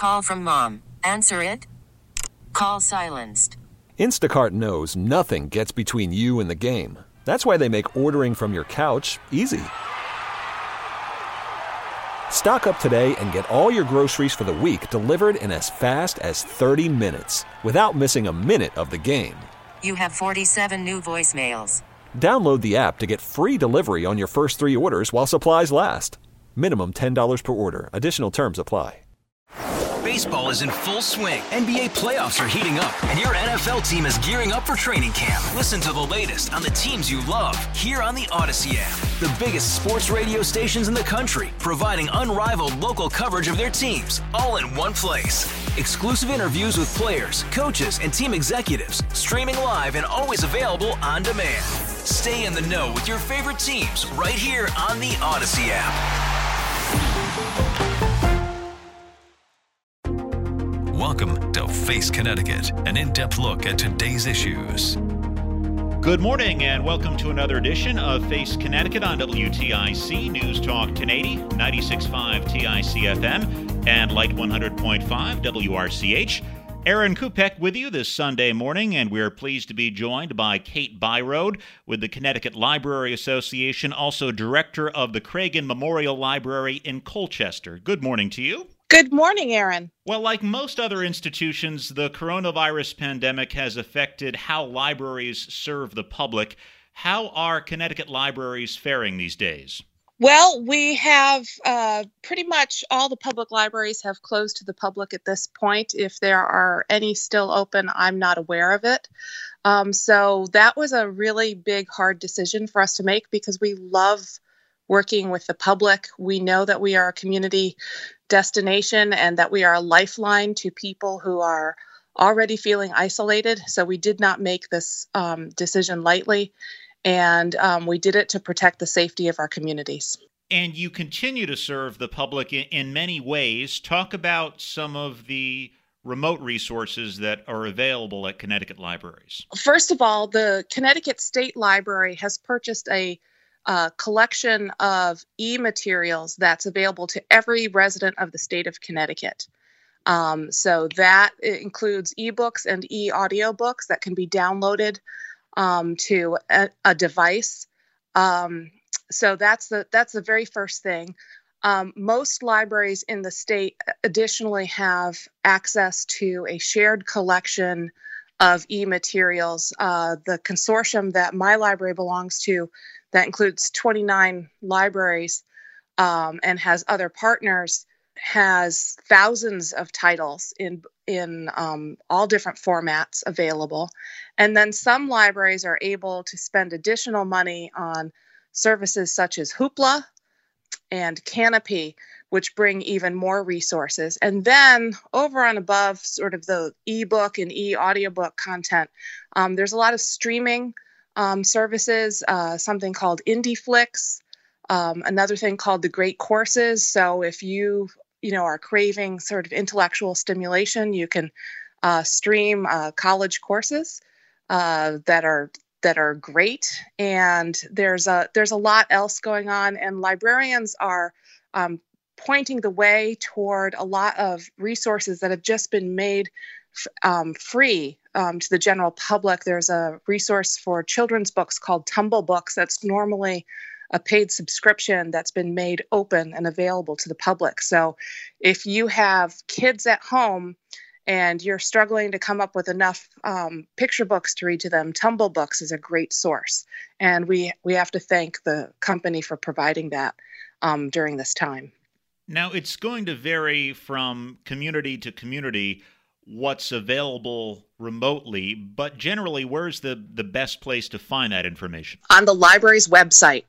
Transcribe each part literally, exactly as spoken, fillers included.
Call from mom. Answer it. Call silenced. Instacart knows nothing gets between you and the game. That's why they make ordering from your couch easy. Stock up today and get all your groceries for the week delivered in as fast as thirty minutes without missing a minute of the game. You have forty-seven new voicemails. Download the app to get free delivery on your first three orders while supplies last. Minimum ten dollars per order. Additional terms apply. Baseball is in full swing. N B A playoffs are heating up, and your N F L team is gearing up for training camp. Listen to the latest on the teams you love here on the Odyssey app. The biggest sports radio stations in the country, providing unrivaled local coverage of their teams, all in one place. Exclusive interviews with players, coaches, and team executives, streaming live and always available on demand. Stay in the know with your favorite teams right here on the Odyssey app. Welcome to Face Connecticut, an in-depth look at today's issues. Good morning and welcome to another edition of Face Connecticut on W T I C News Talk ten eighty, ninety-six point five T I C F M, and Light one hundred point five W R C H. Aaron Kupek with you this Sunday morning, and we're pleased to be joined by Kate Byrode with the Connecticut Library Association, also director of the Cragen Memorial Library in Colchester. Good morning to you. Good morning, Aaron. Well, like most other institutions, the coronavirus pandemic has affected how libraries serve the public. How are Connecticut libraries faring these days? Well, we have uh, pretty much all the public libraries have closed to the public at this point. If there are any still open, I'm not aware of it. Um, so that was a really big, hard decision for us to make because we love working with the public. We know that we are a community destination and that we are a lifeline to people who are already feeling isolated. So we did not make this um, decision lightly, and um, we did it to protect the safety of our communities. And you continue to serve the public in, in many ways. Talk about some of the remote resources that are available at Connecticut libraries. First of all, the Connecticut State Library has purchased a Uh, collection of e-materials that's available to every resident of the state of Connecticut. Um, so that includes ebooks and e-audiobooks that can be downloaded um, to a, a device. Um, so that's the that's the very first thing. Um, most libraries in the state additionally have access to a shared collection of e-materials. Uh, the consortium that my library belongs to, that includes twenty-nine libraries um, and has other partners, has thousands of titles in in um, all different formats available. And then some libraries are able to spend additional money on services such as Hoopla and Canopy, which bring even more resources. And then over and above sort of the ebook and e-audiobook content, um, there's a lot of streaming um, services, uh, something called IndieFlix, um, another thing called the Great Courses. So if you, you know, are craving sort of intellectual stimulation, you can uh, stream uh, college courses uh, that are that are great. And there's a there's a lot else going on, and librarians are um, pointing the way toward a lot of resources that have just been made um, free um, to the general public. There's a resource for children's books called Tumble Books that's normally a paid subscription that's been made open and available to the public. So if you have kids at home and you're struggling to come up with enough um, picture books to read to them, Tumble Books is a great source. And we, we have to thank the company for providing that um, during this time. Now, it's going to vary from community to community what's available remotely, but generally, where's the, the best place to find that information? On the library's website.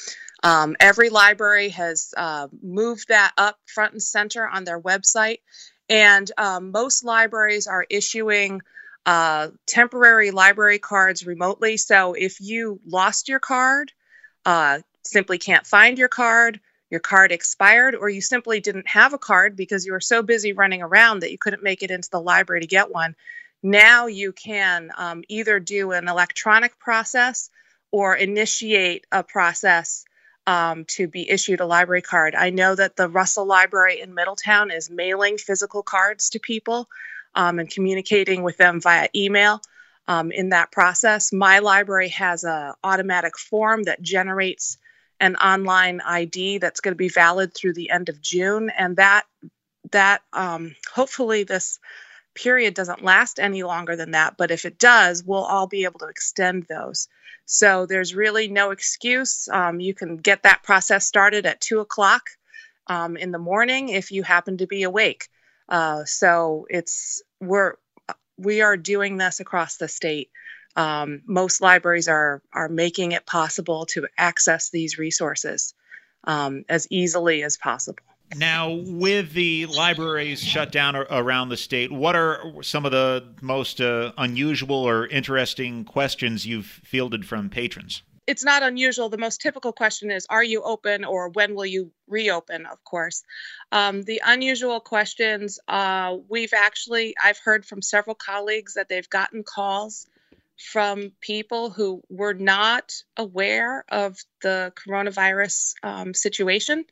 Um, every library has uh, moved that up front and center on their website, and um, most libraries are issuing uh, temporary library cards remotely. So if you lost your card, uh, simply can't find your card, your card expired, or you simply didn't have a card because you were so busy running around that you couldn't make it into the library to get one, now you can um, either do an electronic process or initiate a process um, to be issued a library card. I know that the Russell Library in Middletown is mailing physical cards to people um, and communicating with them via email. Um, in that process, my library has an automatic form that generates an online I D that's going to be valid through the end of June, and that that um, hopefully this period doesn't last any longer than that. But if it does, we'll all be able to extend those. So there's really no excuse. Um, you can get that process started at two o'clock um, in the morning if you happen to be awake. Uh, so it's we're we are doing this across the state. Um, most libraries are are making it possible to access these resources um, as easily as possible. Now, with the libraries shut down around the state, what are some of the most uh, unusual or interesting questions you've fielded from patrons? It's not unusual. The most typical question is, are you open, or when will you reopen, of course. Um, the unusual questions, uh, we've actually, I've heard from several colleagues that they've gotten calls from people who were not aware of the coronavirus um, situation.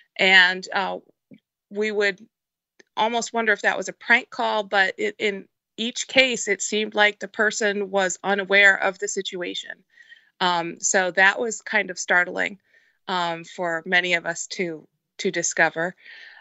And uh, we would almost wonder if that was a prank call, but it, in each case, it seemed like the person was unaware of the situation. Um, so that was kind of startling um, for many of us to to discover.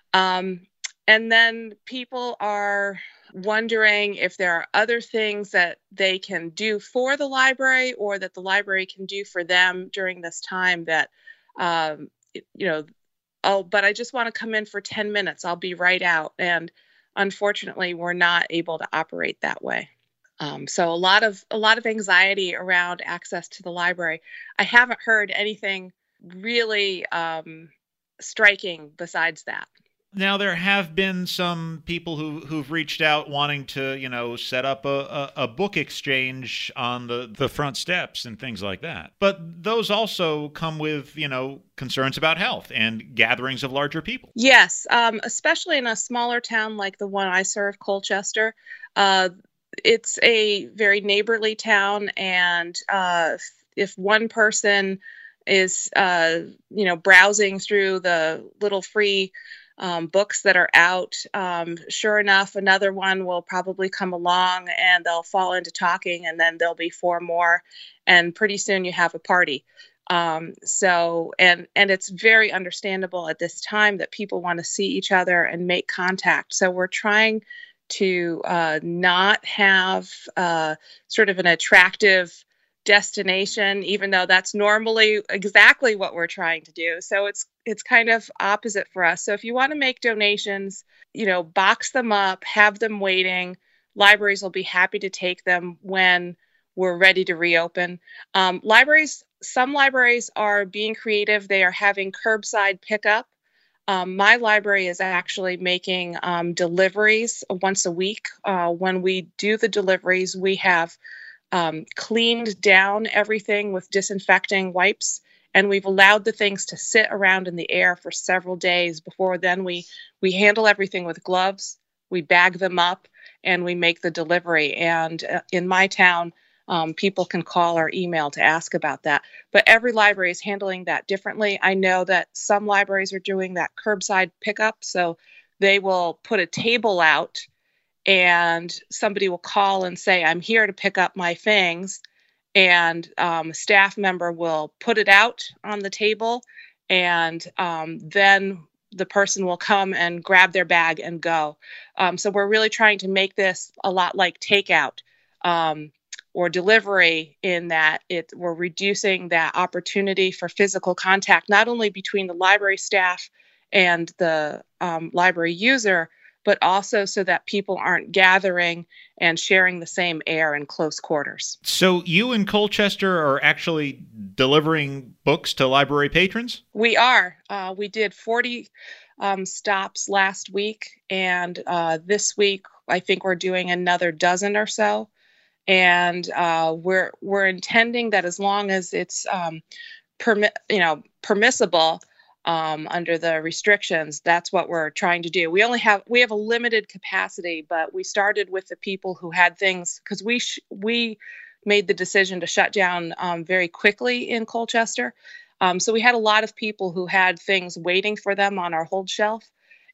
Um, and then people are wondering if there are other things that they can do for the library or that the library can do for them during this time that, um, you know, oh, but I just want to come in for ten minutes. I'll be right out. And unfortunately, we're not able to operate that way. Um, so a lot of a lot of anxiety around access to the library. I haven't heard anything really um, striking besides that. Now, there have been some people who, who've reached out wanting to, you know, set up a, a, a book exchange on the, the front steps and things like that. But those also come with, you know, concerns about health and gatherings of larger people. Yes, um, especially in a smaller town like the one I serve, Colchester. Uh, it's a very neighborly town, and uh, if one person is, uh, you know, browsing through the little free Um, books that are out, um, sure enough, another one will probably come along and they'll fall into talking, and then there'll be four more, and pretty soon you have a party. Um, so, and and it's very understandable at this time that people want to see each other and make contact. So we're trying to uh, not have uh, sort of an attractive destination, even though that's normally exactly what we're trying to do. So it's it's kind of opposite for us. So if you want to make donations, you know, box them up, have them waiting. Libraries will be happy to take them when we're ready to reopen. Um, libraries, some libraries are being creative. They are having curbside pickup. Um, my library is actually making um, deliveries once a week. Uh, when we do the deliveries, we have Um, cleaned down everything with disinfecting wipes, and we've allowed the things to sit around in the air for several days before then we we handle everything with gloves, we bag them up, and we make the delivery. And uh, in my town, um, people can call or email to ask about that. But every library is handling that differently. I know that some libraries are doing that curbside pickup, so they will put a table out and somebody will call and say, I'm here to pick up my things. And um, a staff member will put it out on the table, and um, then the person will come and grab their bag and go. Um, so we're really trying to make this a lot like takeout um, or delivery, in that it we're reducing that opportunity for physical contact, not only between the library staff and the um, library user, but also so that people aren't gathering and sharing the same air in close quarters. So you in Colchester are actually delivering books to library patrons? We are. Uh, we did forty um, stops last week, and uh, this week I think we're doing another dozen or so. And uh, we're we're intending that as long as it's um, permi- you know permissible. Um, under the restrictions, that's what we're trying to do. We only have we have a limited capacity, but we started with the people who had things, because we sh- we made the decision to shut down um, very quickly in Colchester. Um, so we had a lot of people who had things waiting for them on our hold shelf,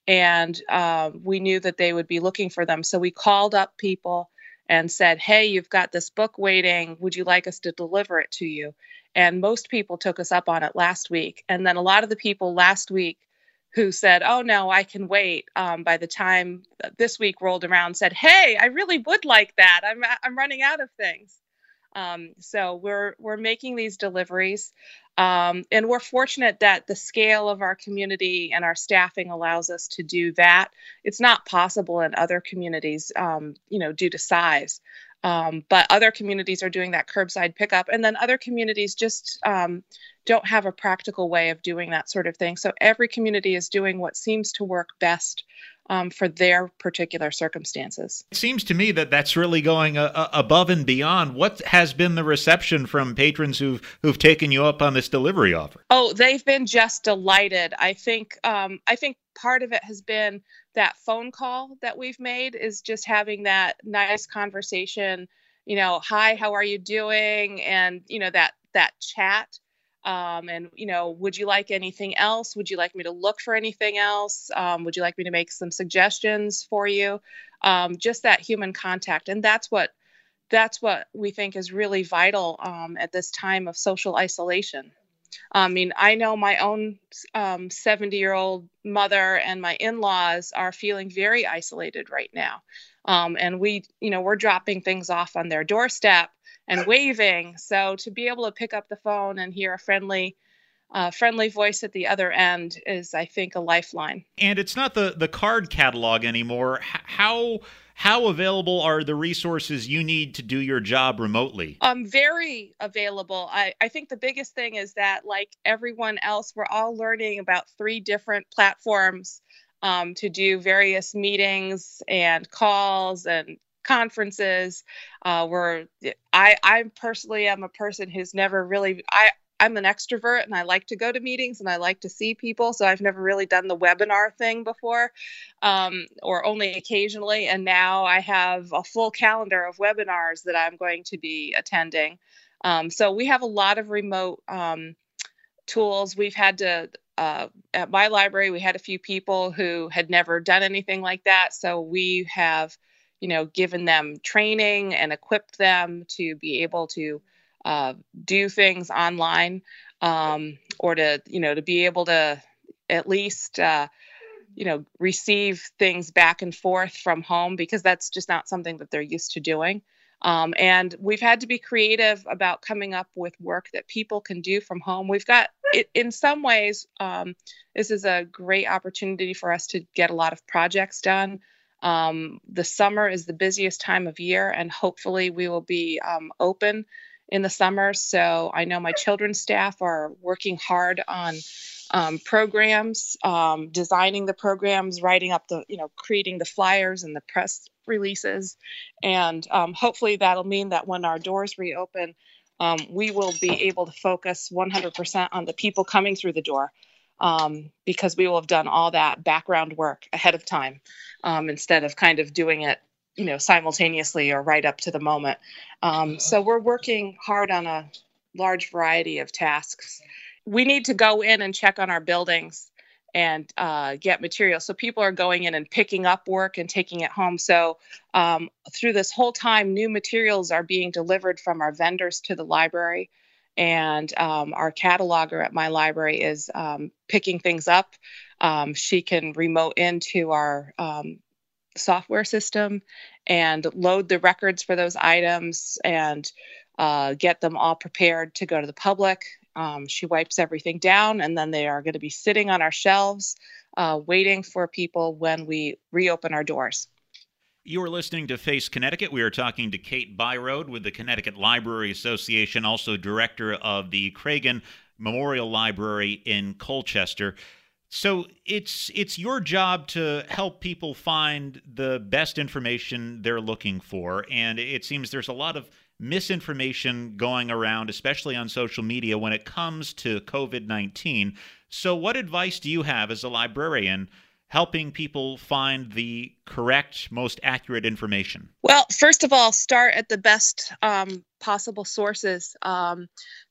and uh, we knew that they would be looking for them. So we called up people and said, hey, you've got this book waiting. Would you like us to deliver it to you? And most people took us up on it last week. And then a lot of the people last week who said, oh, no, I can wait, um, by the time this week rolled around, said, hey, I really would like that. I'm I'm running out of things. Um, so we're we're making these deliveries. Um, and we're fortunate that the scale of our community and our staffing allows us to do that. It's not possible in other communities, um, you know, due to size. Um, but other communities are doing that curbside pickup, and then other communities just um, don't have a practical way of doing that sort of thing. So every community is doing what seems to work best um, for their particular circumstances. It seems to me that that's really going uh, above and beyond. What has been the reception from patrons who've who've taken you up on this delivery offer? Oh, they've been just delighted. I think um, I think part of it has been that phone call that we've made, is just having that nice conversation, you know, hi, how are you doing? And, you know, that, that chat. Um, and, you know, would you like anything else? Would you like me to look for anything else? Um, would you like me to make some suggestions for you? Um, just that human contact. And that's what, that's what we think is really vital um, at this time of social isolation. I mean, I know my own um, seventy-year-old mother and my in-laws are feeling very isolated right now. Um, and we, you know, we're dropping things off on their doorstep and waving. So to be able to pick up the phone and hear a friendly, uh, friendly voice at the other end is, I think, a lifeline. And it's not the, the card catalog anymore. H- how... How available are the resources you need to do your job remotely? Um, very available. I, I think the biggest thing is that, like everyone else, we're all learning about three different platforms um, to do various meetings and calls and conferences. Uh, we're I I personally am a person who's never really I. I'm an extrovert and I like to go to meetings and I like to see people. So I've never really done the webinar thing before, um, or only occasionally. And now I have a full calendar of webinars that I'm going to be attending. Um, so we have a lot of remote um, tools. We've had to, uh, at my library, we had a few people who had never done anything like that. So we have, you know, given them training and equipped them to be able to Uh, do things online, um, or to, you know, to be able to at least, uh, you know, receive things back and forth from home, because that's just not something that they're used to doing. Um, and we've had to be creative about coming up with work that people can do from home. We've got it in some ways. Um, this is a great opportunity for us to get a lot of projects done. Um, the summer is the busiest time of year, and hopefully we will be um, open in the summer. So I know my children's staff are working hard on um, programs, um, designing the programs, writing up the, you know, creating the flyers and the press releases. And um, hopefully that'll mean that when our doors reopen, um, we will be able to focus one hundred percent on the people coming through the door, um, because we will have done all that background work ahead of time, um, instead of kind of doing it, you know, simultaneously or right up to the moment. Um, so we're working hard on a large variety of tasks. We need to go in and check on our buildings and uh, get material. So people are going in and picking up work and taking it home. So um, through this whole time, new materials are being delivered from our vendors to the library. And um, our cataloger at my library is um, picking things up. Um, she can remote into our um, software system and load the records for those items and uh, get them all prepared to go to the public. Um, she wipes everything down, and then they are going to be sitting on our shelves uh, waiting for people when we reopen our doors. You are listening to Face Connecticut. We are talking to Kate Byrode with the Connecticut Library Association, also director of the Cragen Memorial Library in Colchester. So it's it's your job to help people find the best information they're looking for, and it seems there's a lot of misinformation going around, especially on social media, when it comes to COVID nineteen. So what advice do you have as a librarian helping people find the correct, most accurate information? Well, first of all, start at the best um, possible sources. Um,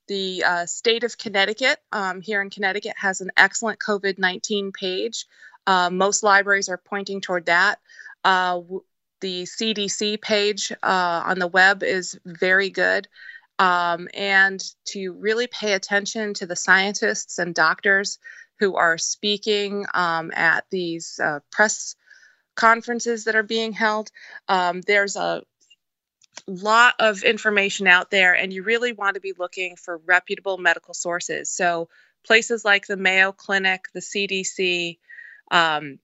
the uh, state of Connecticut um, here in Connecticut has an excellent COVID nineteen page. Uh, most libraries are pointing toward that. Uh, w- the C D C page uh, on the web is very good. Um, and to really pay attention to the scientists and doctors who are speaking um, at these uh, press conferences that are being held. Um, there's a lot of information out there, and you really want to be looking for reputable medical sources. So places like the Mayo Clinic, the C D C, um,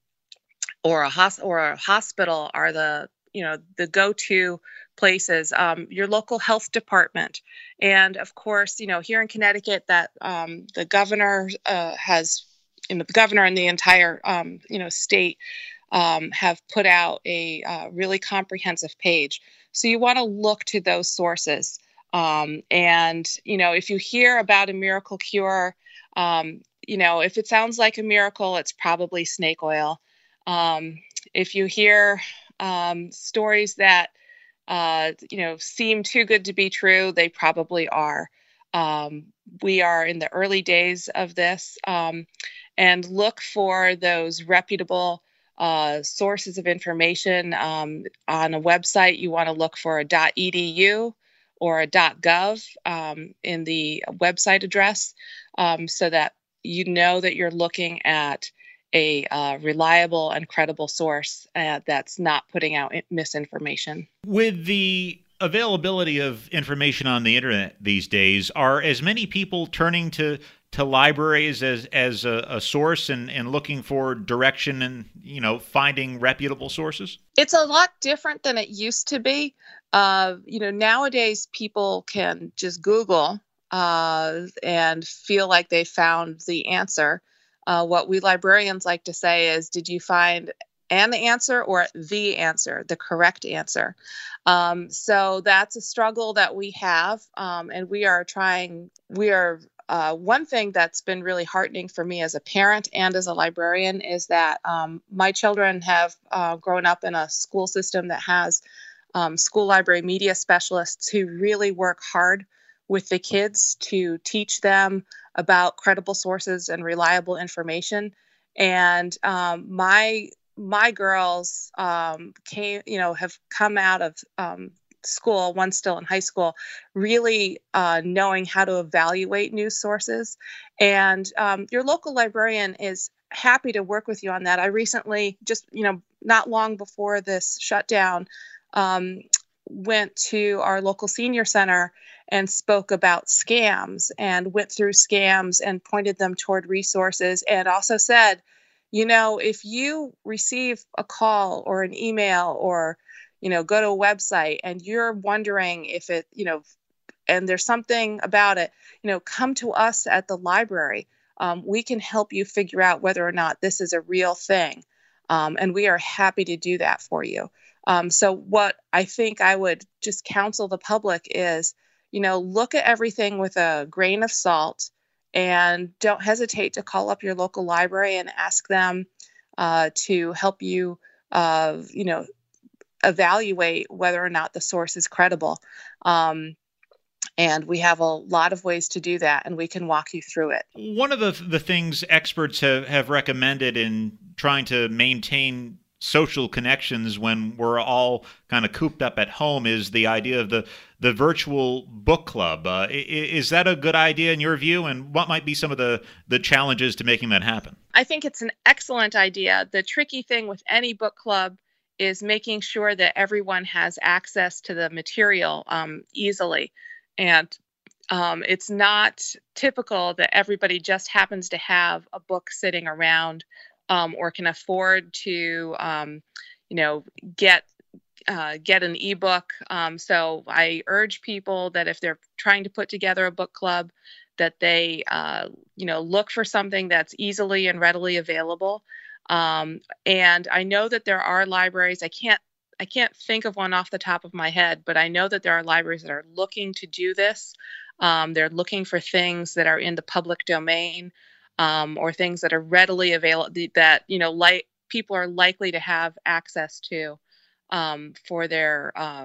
or a hos- or a hospital are the you know the go-to places. Um, your local health department, and of course, you know here in Connecticut, that um, the governor uh, has, you know, the governor and the entire um, you know state um, have put out a uh, really comprehensive page. So you want to look to those sources. Um, and, you know, if you hear about a miracle cure, um, you know, if it sounds like a miracle, it's probably snake oil. Um, if you hear um, stories that, uh, you know, seem too good to be true, they probably are. Um, we are in the early days of this, um, and look for those reputable uh, sources of information. Um, on a website, you want to look for a .edu or a .gov um, in the website address, um, so that you know that you're looking at a uh, reliable and credible source uh, that's not putting out misinformation. With the availability of information on the internet these days, are as many people turning to to libraries as as a, a source and, and looking for direction and, you know, finding reputable sources? It's a lot different than it used to be. Uh, you know, nowadays people can just Google uh, and feel like they found the answer. Uh, what we librarians like to say is, did you find an answer or the answer, the correct answer? Um, so that's a struggle that we have, um, and we are trying, we are, uh, one thing that's been really heartening for me as a parent and as a librarian is that um, my children have uh, grown up in a school system that has um, school library media specialists who really work hard with the kids to teach them about credible sources and reliable information. And um, my my girls um, came, you know, have come out of um, school, one still in high school, really uh, knowing how to evaluate news sources. And um, your local librarian is happy to work with you on that. I recently, just, you know, not long before this shutdown, um, went to our local senior center and spoke about scams and went through scams and pointed them toward resources, and also said, you know, if you receive a call or an email or, you know, go to a website and you're wondering if it, you know, and there's something about it, you know, come to us at the library. Um, we can help you figure out whether or not this is a real thing. Um, and we are happy to do that for you. Um, so what I think I would just counsel the public is, you know, look at everything with a grain of salt, and don't hesitate to call up your local library and ask them uh, to help you, uh, you know, evaluate whether or not the source is credible. Um, and we have a lot of ways to do that, and we can walk you through it. One of the the things experts have, have recommended in trying to maintain social connections when we're all kind of cooped up at home is the idea of the the virtual book club. Uh, is that a good idea in your view? And what might be some of the, the challenges to making that happen? I think it's an excellent idea. The tricky thing with any book club is making sure that everyone has access to the material um, easily. And um, it's not typical that everybody just happens to have a book sitting around um, or can afford to, um, you know, get Uh, get an ebook. Um, so I urge people that if they're trying to put together a book club, that they, uh, you know, look for something that's easily and readily available. Um, and I know that there are libraries. I can't, I can't think of one off the top of my head, but I know that there are libraries that are looking to do this. Um, they're looking for things that are in the public domain, um, or things that are readily available that, you know, like people are likely to have access to. Um, for their, um,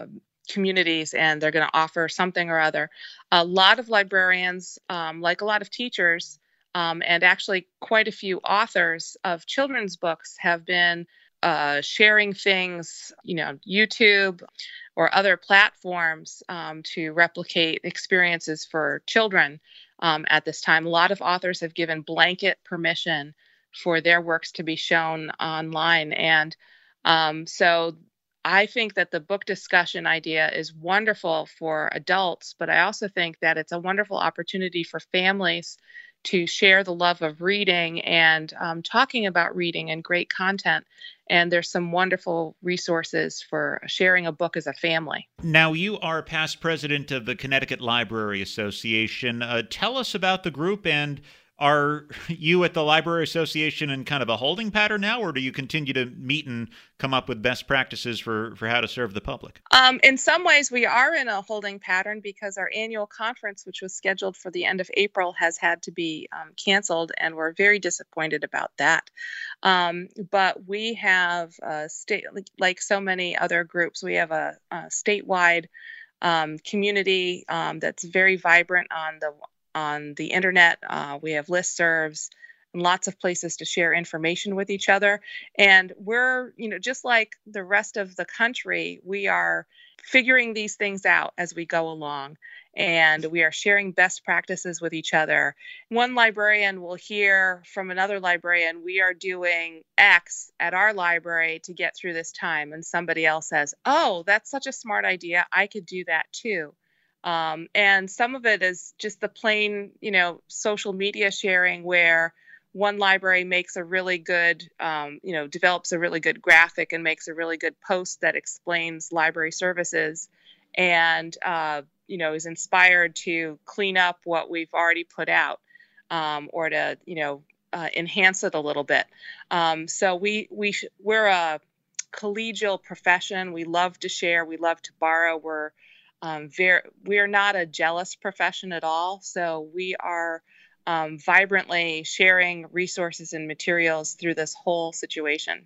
communities, and they're going to offer something or other. A lot of librarians, um, like a lot of teachers, um, and actually quite a few authors of children's books have been uh, sharing things, you know, YouTube or other platforms um, to replicate experiences for children um, at this time. A lot of authors have given blanket permission for their works to be shown online. And um, so I think that the book discussion idea is wonderful for adults, but I also think that it's a wonderful opportunity for families to share the love of reading and um, talking about reading and great content. And there's some wonderful resources for sharing a book as a family. Now, you are past president of the Connecticut Library Association. Uh, tell us about the group, and are you at the Library Association in kind of a holding pattern now, or do you continue to meet and come up with best practices for, for how to serve the public? Um, in some ways, we are in a holding pattern because our annual conference, which was scheduled for the end of April, has had to be um, canceled, and we're very disappointed about that. Um, but we have, a state, like so many other groups, we have a, a statewide um, community um, that's very vibrant on the on the internet. Uh, we have listservs and lots of places to share information with each other. And we're, you know, just like the rest of the country, we are figuring these things out as we go along. And we are sharing best practices with each other. One librarian will hear from another librarian, we are doing X at our library to get through this time. And somebody else says, oh, that's such a smart idea. I could do that too. Um, and some of it is just the plain, you know, social media sharing where one library makes a really good, um, you know, develops a really good graphic and makes a really good post that explains library services and, uh, you know, is inspired to clean up what we've already put out um, or to, you know, uh, enhance it a little bit. Um, so we, we sh- we're a collegial profession. We love to share. We love to borrow. We're Um, very, we're not a jealous profession at all, so we are um, vibrantly sharing resources and materials through this whole situation.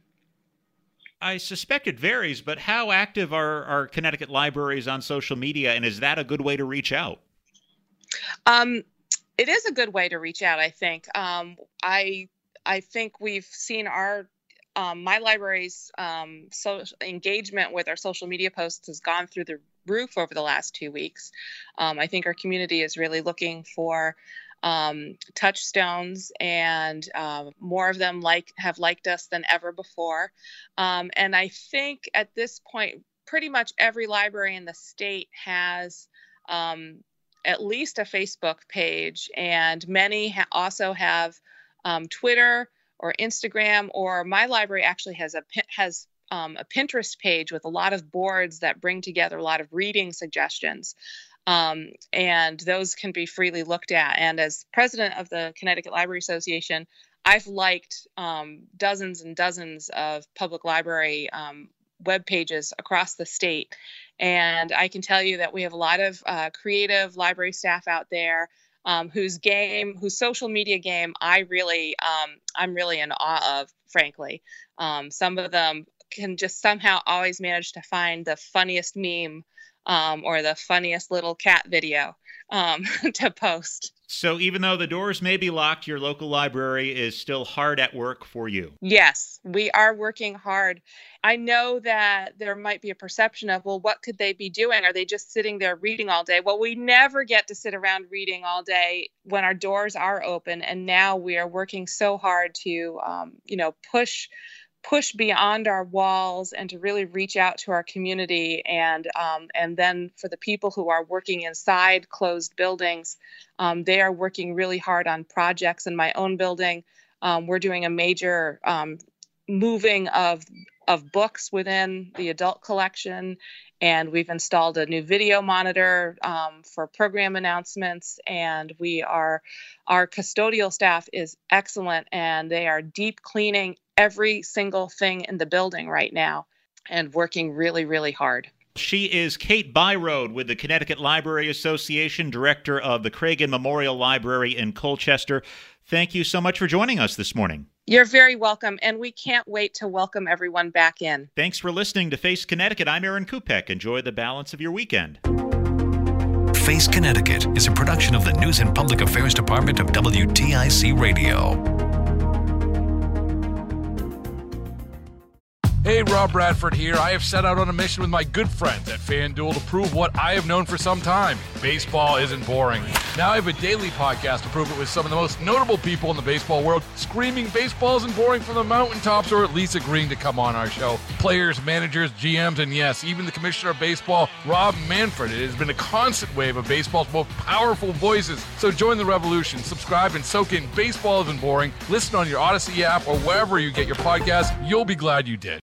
I suspect it varies, but how active are, are Connecticut libraries on social media, and is that a good way to reach out? Um, it is a good way to reach out, I think. Um, I I think we've seen our um, my library's um, social engagement with our social media posts has gone through the roof over the last two weeks. Um, I think our community is really looking for um, touchstones, and uh, more of them like have liked us than ever before. Um, and I think at this point, pretty much every library in the state has um, at least a Facebook page, and many ha- also have um, Twitter or Instagram, or my library actually has a has Um, a Pinterest page with a lot of boards that bring together a lot of reading suggestions. Um, and those can be freely looked at. And as president of the Connecticut Library Association, I've liked um, dozens and dozens of public library um, web pages across the state. And I can tell you that we have a lot of uh, creative library staff out there um, whose game, whose social media game, I really, um, I'm really in awe of, frankly. Um, some of them can just somehow always manage to find the funniest meme um, or the funniest little cat video um, to post. So even though the doors may be locked, your local library is still hard at work for you. Yes, we are working hard. I know that there might be a perception of, well, what could they be doing? Are they just sitting there reading all day? Well, we never get to sit around reading all day when our doors are open. And now we are working so hard to, um, you know, push push beyond our walls and to really reach out to our community. And um, and then for the people who are working inside closed buildings, um, they are working really hard on projects. In my own building, um, we're doing a major um, moving of of books within the adult collection. And we've installed a new video monitor um, for program announcements. And we are, our custodial staff is excellent, and they are deep cleaning every single thing in the building right now and working really, really hard. She is Kate Byrode with the Connecticut Library Association, director of the Cragen Memorial Library in Colchester. thank you so much for joining us this morning. You're very welcome, and we can't wait to welcome everyone back in. Thanks for listening to Face Connecticut. I'm Aaron Kupek. Enjoy the balance of your weekend. Face Connecticut is a production of the News and Public Affairs Department of W T I C Radio. Hey, Rob Bradford here. I have set out on a mission with my good friends at FanDuel to prove what I have known for some time. Baseball isn't boring. Now I have a daily podcast to prove it with some of the most notable people in the baseball world, screaming baseball isn't boring from the mountaintops, or at least agreeing to come on our show. Players, managers, G Ms, and yes, even the commissioner of baseball, Rob Manfred. It has been a constant wave of baseball's most powerful voices. So join the revolution. Subscribe and soak in Baseball Isn't Boring. Listen on your Odyssey app or wherever you get your podcasts. You'll be glad you did.